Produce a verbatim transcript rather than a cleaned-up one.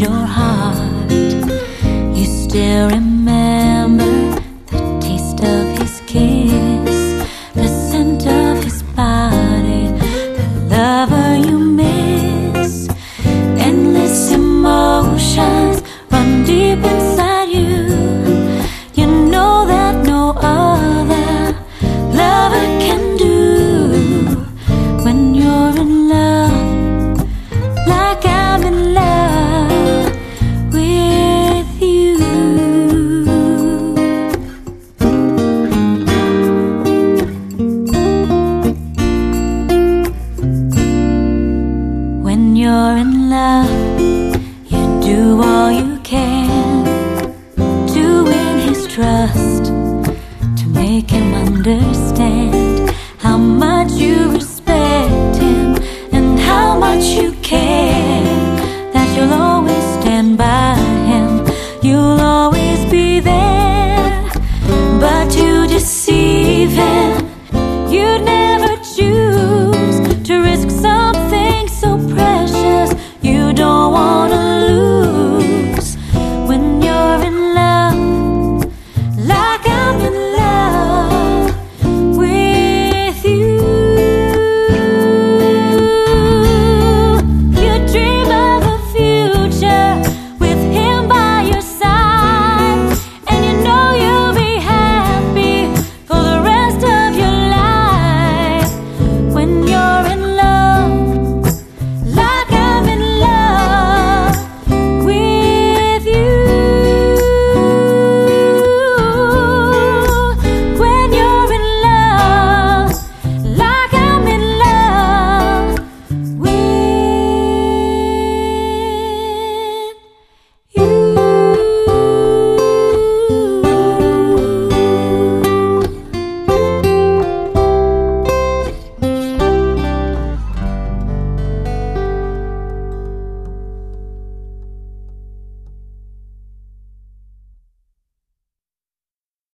your heart. You still remember the taste of his kiss, the scent of his body, the lover you miss. Endless emotions run deep inside you. You know that no other lover can do. When you're in love, like I'm in love with you. When you're in love, you do all you can.